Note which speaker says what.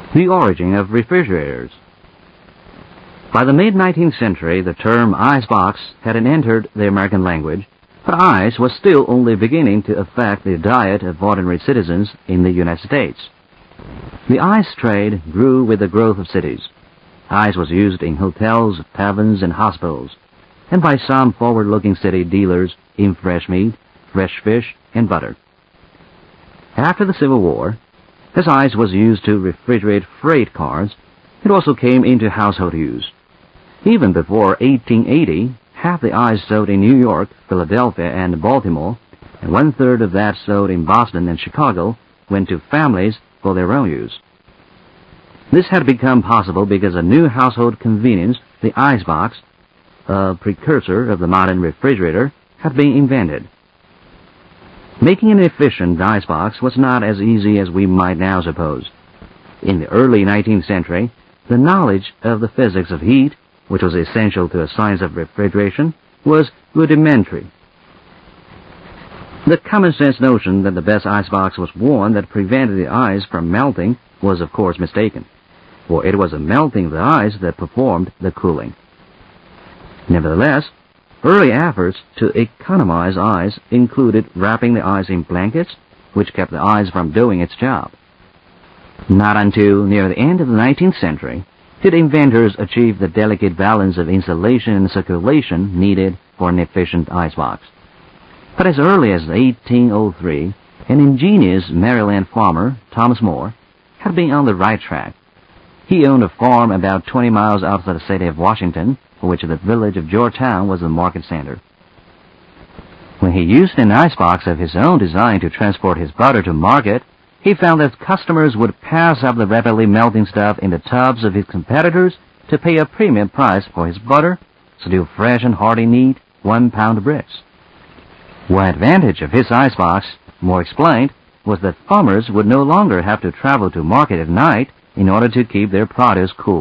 Speaker 1: The origin of refrigerators. By the mid-19th century, the term icebox hadn't entered the American language, but ice was still only beginning to affect the diet of ordinary citizens in the United States. The ice trade grew with the growth of cities. Ice was used in hotels, taverns, and hospitals, and by some forward-looking city dealers in fresh meat, fresh fish, and butter. After the Civil War, as ice was used to refrigerate freight cars, it also came into household use. Even before 1880, half the ice sold in New York, Philadelphia, and Baltimore, and one-third of that sold in Boston and Chicago, went to families for their own use. This had become possible because a new household convenience, the icebox, a precursor of the modern refrigerator, had been invented. Making an efficient icebox was not as easy as we might now suppose. In the early 19th century, the knowledge of the physics of heat, which was essential to the science of refrigeration, was rudimentary. The common-sense notion that the best icebox was one that prevented the ice from melting was, of course, mistaken, for it was the melting of the ice that performed the cooling. Nevertheless, early efforts to economize ice included wrapping the ice in blankets, which kept the ice from doing its job. Not until near the end of the 19th century did inventors achieve the delicate balance of insulation and circulation needed for an efficient icebox. But as early as 1803, an ingenious Maryland farmer, Thomas Moore, had been on the right track. He owned a farm about 20 miles outside the city of Washington, for which the village of Georgetown was the market center. When he used an icebox of his own design to transport his butter to market, he found that customers would pass up the rapidly melting stuff in the tubs of his competitors to pay a premium price for his butter, still fresh and hearty neat, 1-pound bricks. One advantage of his icebox, Moore explained, was that farmers would no longer have to travel to market at night in order to keep their produce cool.